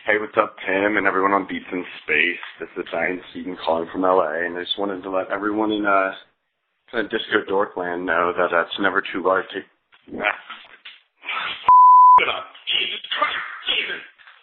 Hey, what's up, Tim, and everyone on Beats in Space? This is Giant Seaton calling from LA, and I just wanted to let everyone in kind of Disco Dorkland know that it's never too large to... Jesus Christ, Jesus!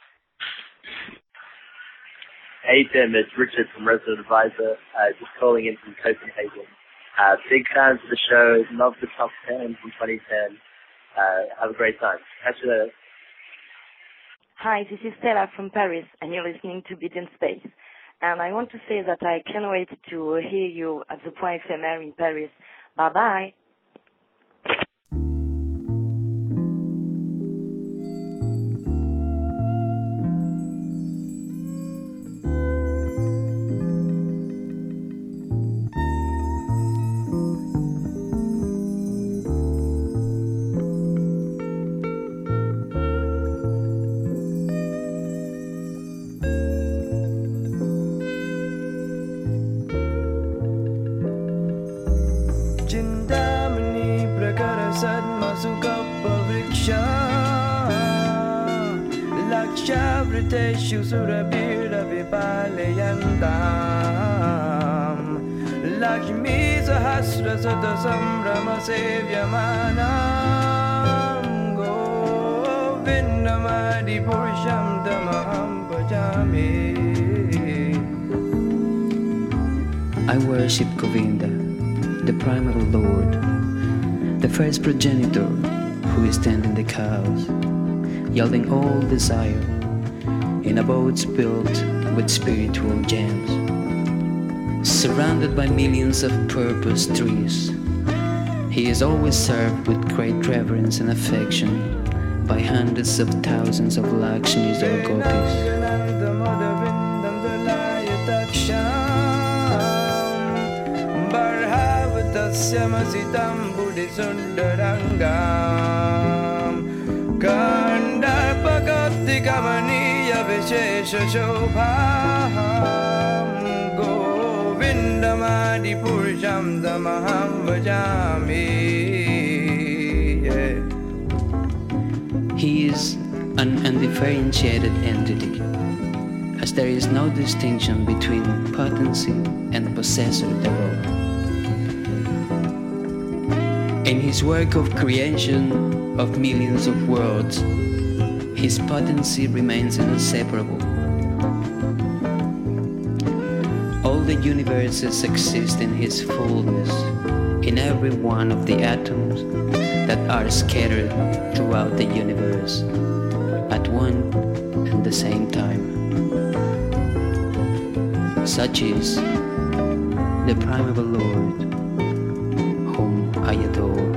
Hey, Tim, it's Richard from Resident Advisor, just calling in from Copenhagen. Big fans of the show, love the top 10 from 2010. Have a great time. Catch you later. Hi, this is Stella from Paris, and you're listening to Beat in Space. And I want to say that I can't wait to hear you at the Point Éphémère in Paris. Bye-bye. Shusura Vipalayantam Lakshmi Sahasra Sata Sambrama Sevyamanam Govindamadi Purusham Damaham Bhajami. I worship Govinda, the primal Lord, the first progenitor who is tending the cows, yielding all desire in abodes built with spiritual gems. Surrounded by millions of purpose trees, he is always served with great reverence and affection by hundreds of thousands of Lakshmis or gopis. Vishesha Shobham Govindamadi Purusham Damaham Bhajami. He is an undifferentiated entity, as there is no distinction between potency and possessor thereof. In his work of creation of millions of worlds, his potency remains inseparable. All the universes exist in his fullness, in every one of the atoms that are scattered throughout the universe at one and the same time. Such is the primeval Lord, whom I adore.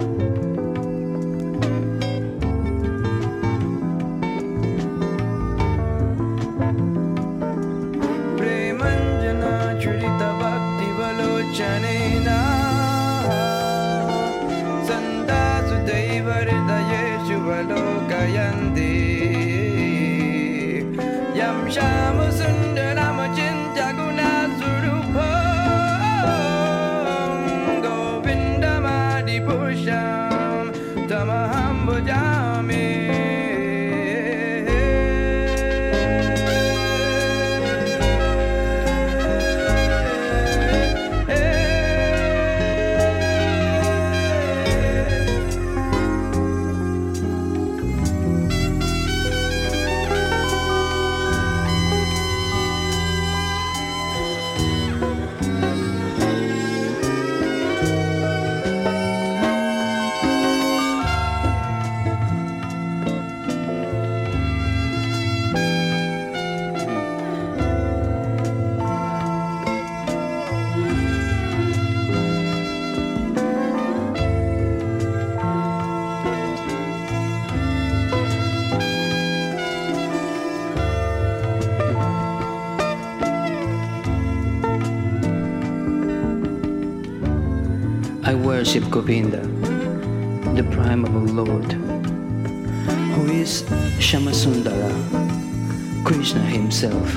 I worship Govinda, the primeval Lord, who is Shyamasundara, Krishna himself,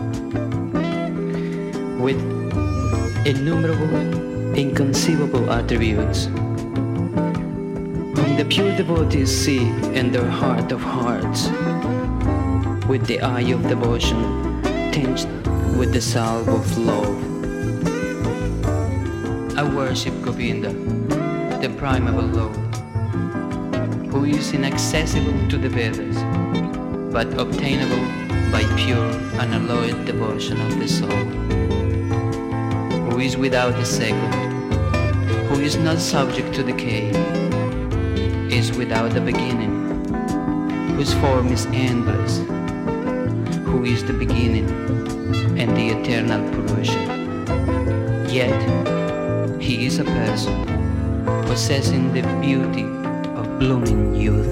with innumerable, inconceivable attributes, whom the pure devotees see in their heart of hearts, with the eye of devotion, tinged with the salve of love. I worship Govinda, the primeval Lord, who is inaccessible to the Vedas, but obtainable by pure, unalloyed devotion of the soul, who is without a second, who is not subject to decay, is without a beginning, whose form is endless, who is the beginning and the eternal Purusha. Yet, he is a person possessing the beauty of blooming youth.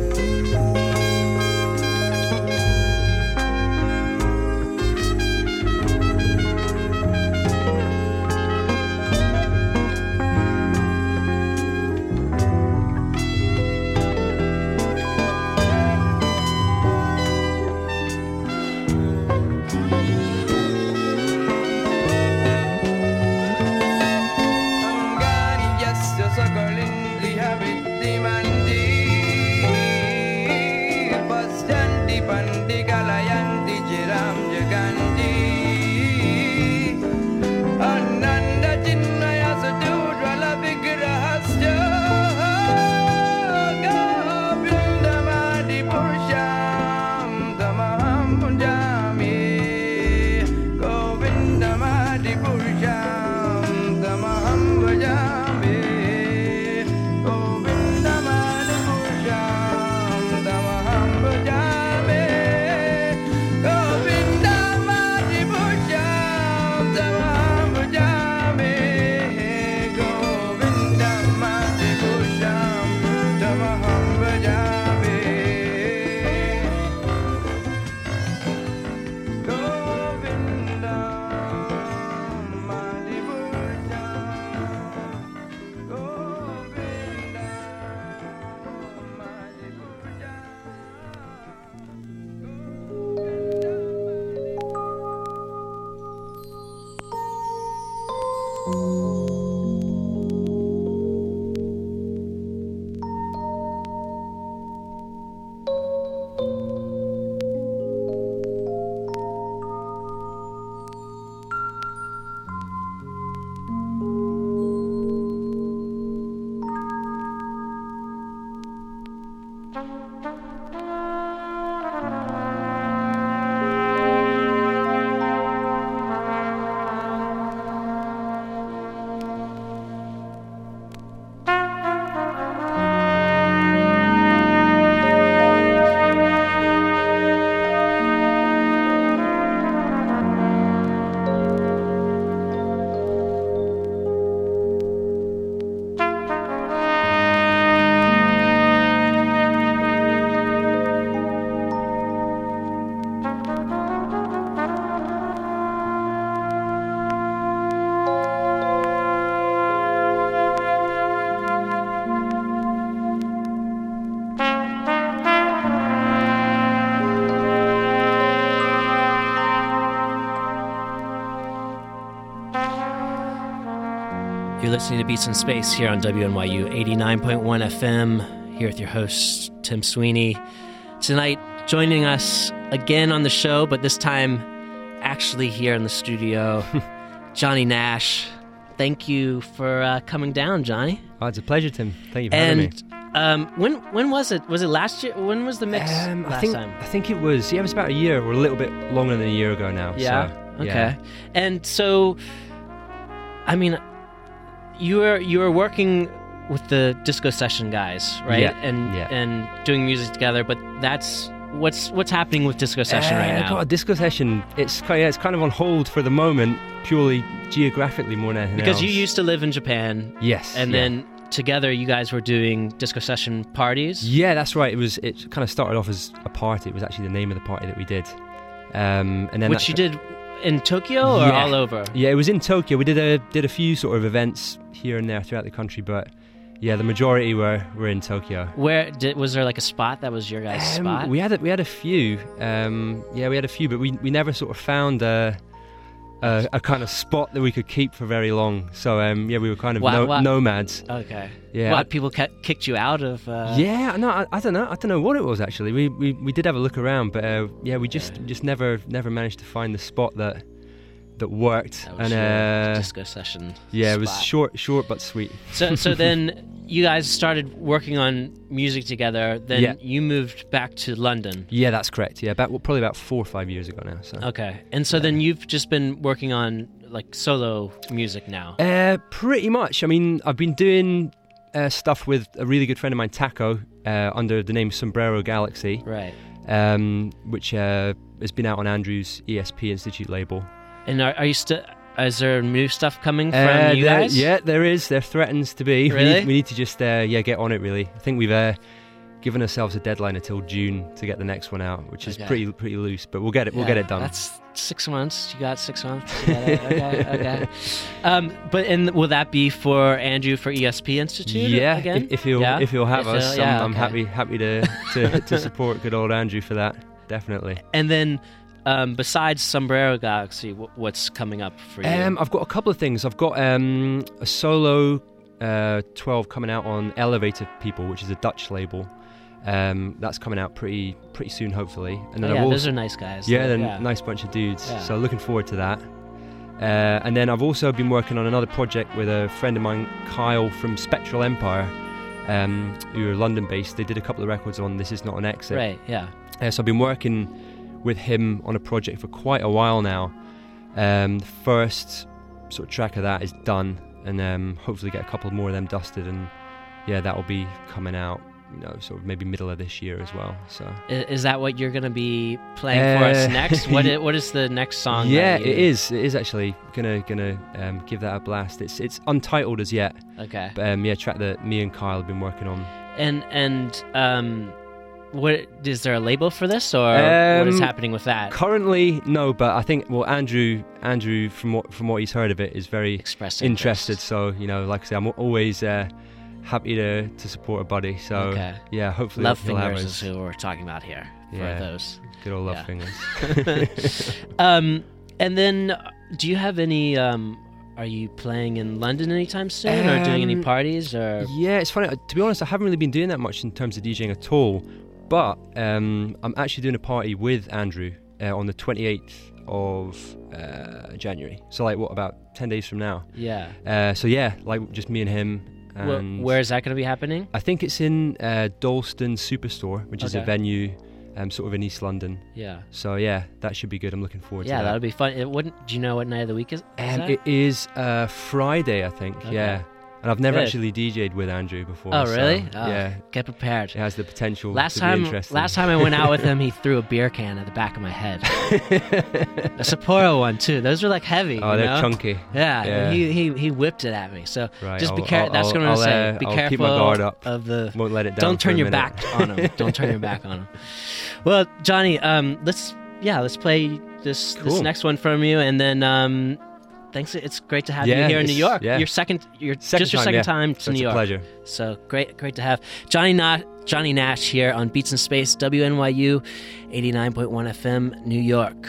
You're listening to Beats in Space here on WNYU 89.1 FM, here with your host, Tim Sweeney. Tonight, joining us again on the show, but this time actually here in the studio, Johnny Nash. Thank you for coming down, Johnny. Oh, it's a pleasure, Tim. Thank you for having me. When was it? Was it last year? When was the mix time? I think it was, it was about a year, or a little bit longer than a year ago now. Yeah, so, okay. Yeah. And so, I mean, you were working with the Disco Session guys, right? Yeah. And doing music together, but that's what's happening with Disco Session right now. God, Disco Session, it's kind of on hold for the moment, purely geographically more than anything because else. you used to live in Japan. Yes. And then together you guys were doing Disco Session parties. Yeah, that's right. It kind of started off as a party. It was actually the name of the party that we did. And then which you did in Tokyo or all over? Yeah, it was in Tokyo. We did a few sort of events here and there throughout the country, but yeah, the majority were in Tokyo. Was there like a spot that was your guys' spot? We had a few. We had a few, but we never sort of found a a kind of spot that we could keep for very long. So we were kind of What? nomads. Okay. Yeah. What, people kicked you out of? Yeah, no, I don't know. I don't know what it was actually. We did have a look around, but we just never managed to find the spot that worked. That was your disco session. Yeah, it was spot. short but sweet. So then you guys started working on music together. Then you moved back to London. Yeah, that's correct. Yeah, probably about 4 or 5 years ago now. So. Okay, and so then you've just been working on like solo music now. Pretty much. I mean, I've been doing stuff with a really good friend of mine, Taco, under the name Sombrero Galaxy. Right. Which has been out on Andrew's ESP Institute label. And are you still? Is there new stuff coming from you guys? Yeah, there is. There threatens to be. Really? We need to just get on it. Really, I think we've given ourselves a deadline until June to get the next one out, which is pretty loose. But we'll get it. We'll get it done. That's 6 months. You got 6 months. Okay. But will that be for Andrew for ESP Institute? Yeah, again? if he'll have us, I'm okay. happy to support good old Andrew for that. Definitely. And then. Besides Sombrero Galaxy, what's coming up for you? I've got a couple of things. I've got a solo 12 coming out on Elevator People, which is a Dutch label. That's coming out pretty soon, hopefully. And then those are nice guys. Yeah, they're a nice bunch of dudes. Yeah. So looking forward to that. And then I've also been working on another project with a friend of mine, Kyle from Spectral Empire, who are London-based. They did a couple of records on This Is Not an Exit. Right. Yeah. So I've been working with him on a project for quite a while now. The first sort of track of that is done, and hopefully get a couple more of them dusted, and that will be coming out, sort of maybe middle of this year as well. So is that what you're going to be playing for us next? What is the next song? Yeah, it is actually gonna give that a blast. It's untitled as yet. Okay. But track that me and Kyle have been working on. And what is there a label for this, or what is happening with that? Currently, no, but I think Andrew, from what he's heard of it, is very interested. So like I say, I'm always happy to support a buddy. So hopefully Love he'll have Fingers us. is who we're talking about here. For those good old Love Fingers. And then, do you have any? Are you playing in London anytime soon, or doing any parties? Or yeah, it's funny. To be honest, I haven't really been doing that much in terms of DJing at all. But I'm actually doing a party with Andrew on the 28th of January. So about 10 days from now. Yeah. Just me and him. And where is that going to be happening? I think it's in Dalston Superstore, which is a venue sort of in East London. Yeah. So that should be good. I'm looking forward to that. Yeah, that'll be fun. Do you know what night of the week is? It is Friday, I think. Okay. Yeah. And I've never actually DJ'd with Andrew before. Oh, really? So, yeah. Get prepared. It has the potential to be interesting. Last time I went out with him, he threw a beer can at the back of my head. A Sapporo one, too. Those are heavy. Oh, they're chunky. Yeah. He whipped it at me. So just be careful. That's what I'm going to say. Be I'll careful keep my guard up. Of the... Won't let it down. Don't turn your back on him. Don't turn your back on him. Well, Johnny, let's play this next one from you, and then... Thanks. It's great to have you here in New York. Yeah. Your second time to New York. It's a pleasure. So great to have Johnny Nash here on Beats in Space, WNYU 89.1 FM, New York.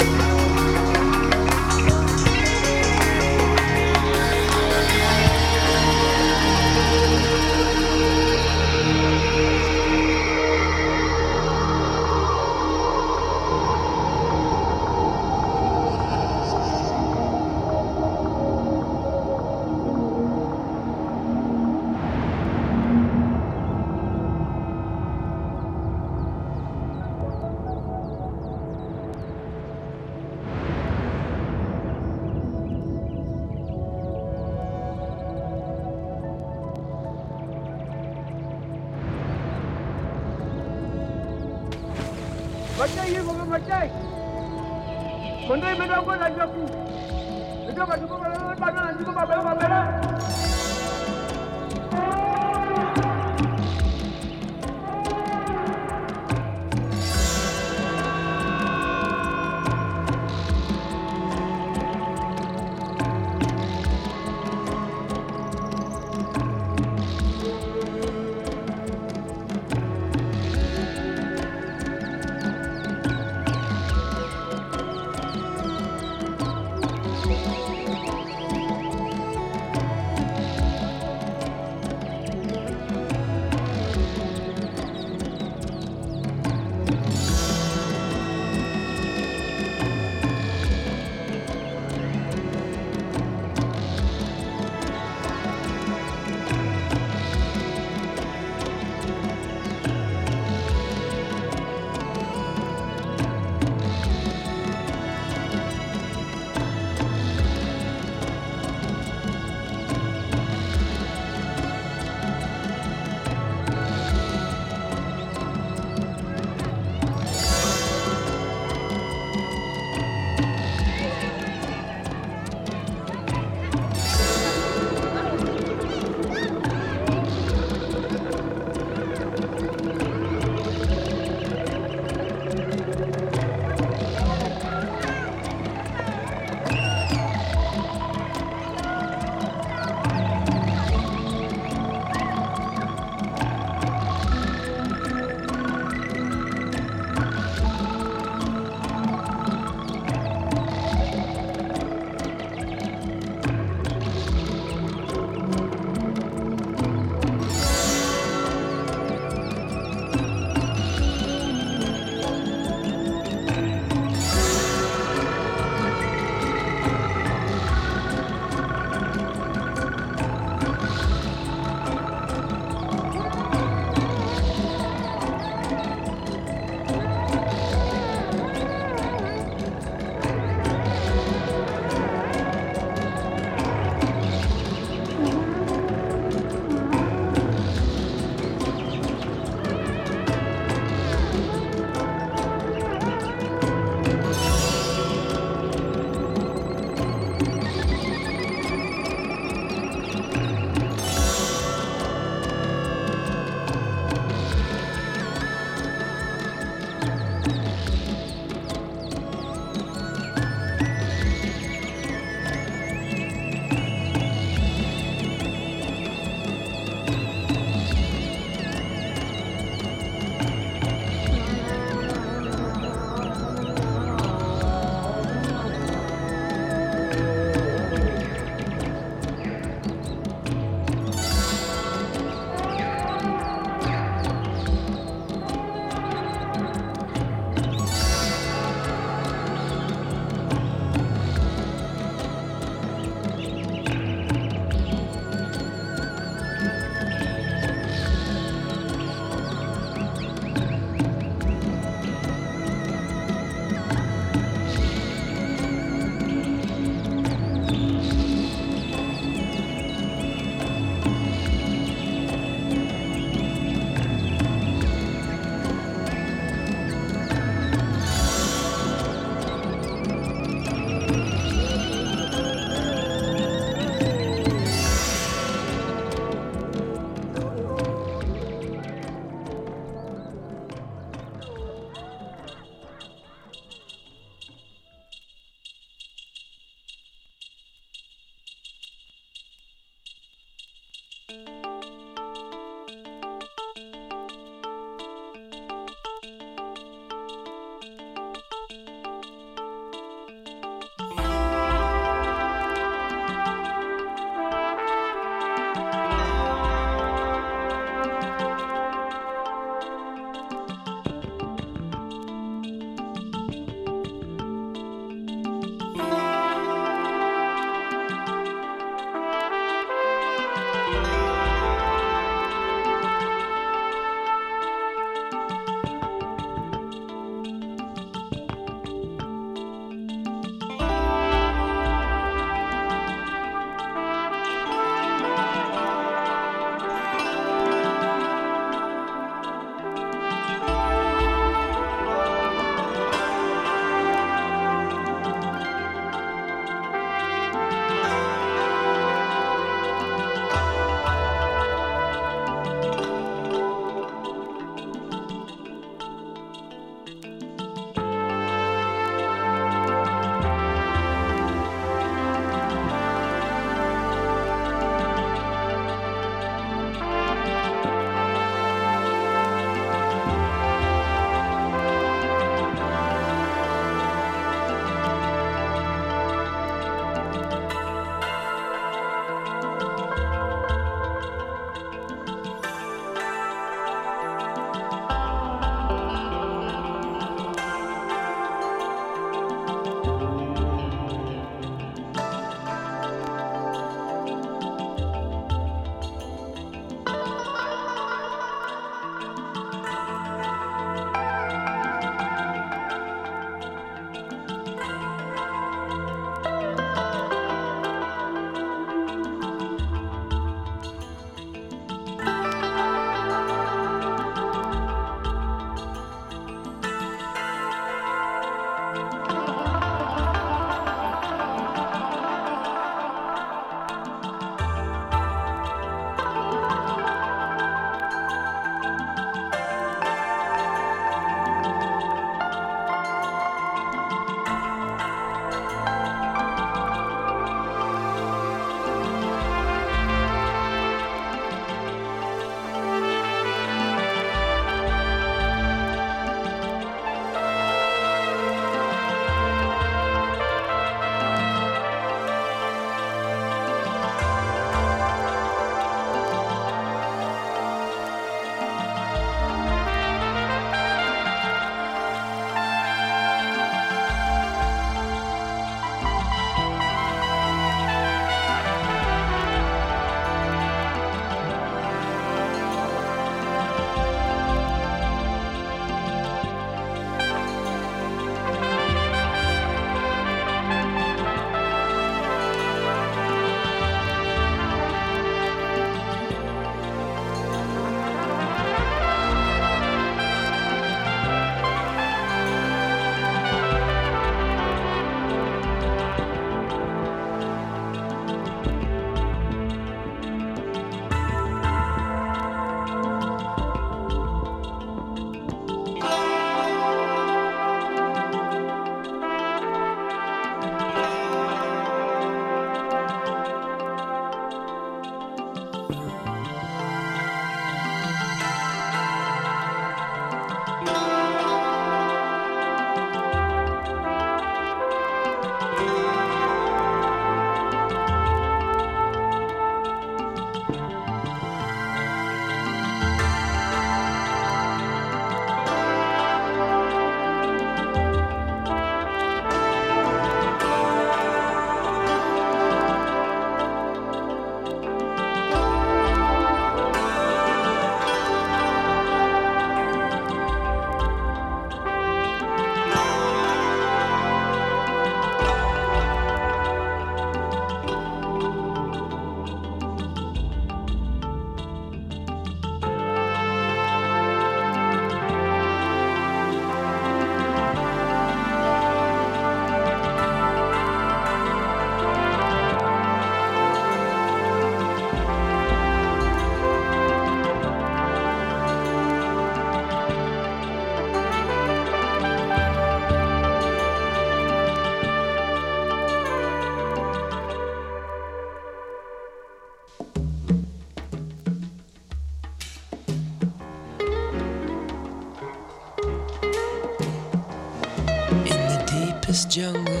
this jungle.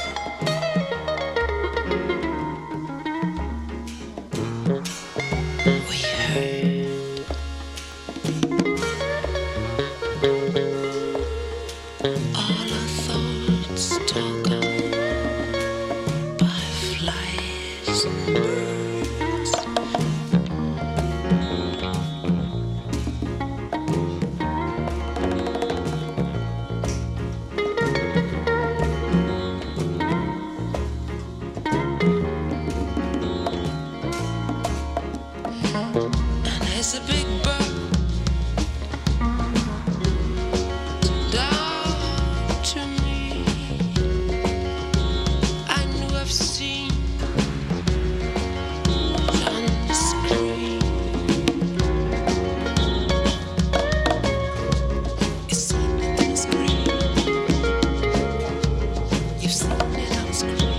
We heard all our thoughts talk by flies and birds. And as a big bird down to me, I knew I've seen it on the screen. You've seen it on the screen. You've seen it on the screen.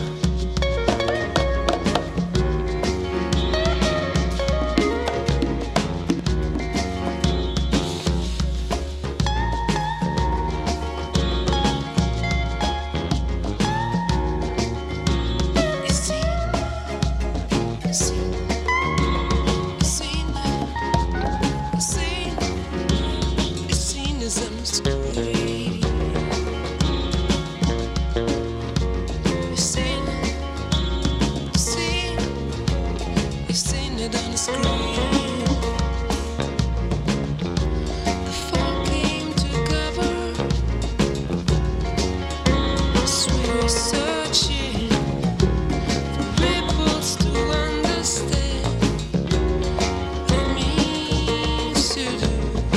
Searching for ripples to understand what it means to do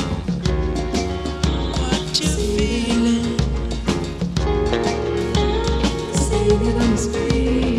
what you're feeling. Sing it on the screen.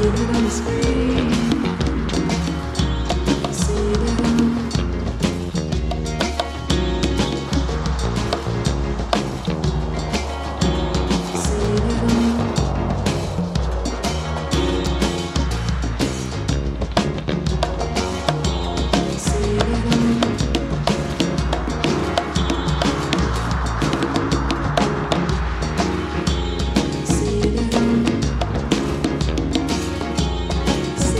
See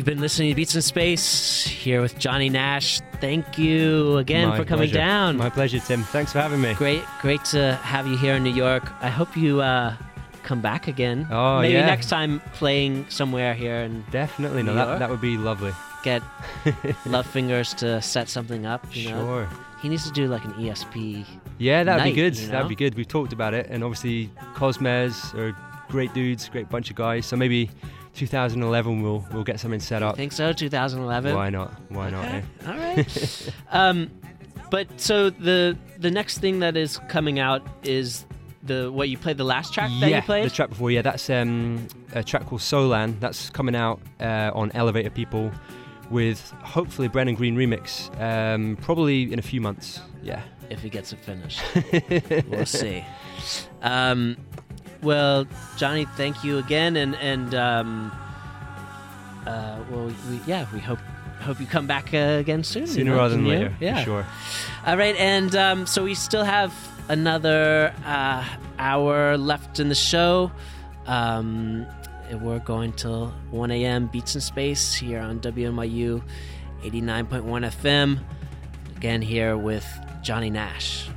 been listening to Beats in Space here with Johnny Nash. Thank you again My for coming pleasure. down. My pleasure, Tim. Thanks for having me. Great to have you here in New York. I hope you come back again. Oh, Maybe yeah. next time playing somewhere here and Definitely. No, New York? that would be lovely. get Love Fingers to set something up. You know? Sure. He needs to do like an ESP. Yeah, that'd night, be good. you know? That'd be good. We've talked about it, and obviously Cosmes are great dudes, great bunch of guys. So maybe 2011 we'll get something set I up. think so. 2011. Why not? Why not? Okay. Eh? All right. But so the next thing that is coming out is what you played, the last track that you played? the track before. Yeah, that's a track called Solan. That's coming out on Elevator People with hopefully Brennan Green remix. Probably in a few months. Yeah. If he gets it finished. We'll see. Well, Johnny, thank you again, and we hope you come back again soon. Sooner rather than later. Yeah. For sure. All right, and so we still have another hour left in the show. We're going till 1 a.m. Beats in Space here on WNYU 89.1 FM. Again, here with Johnny Nash.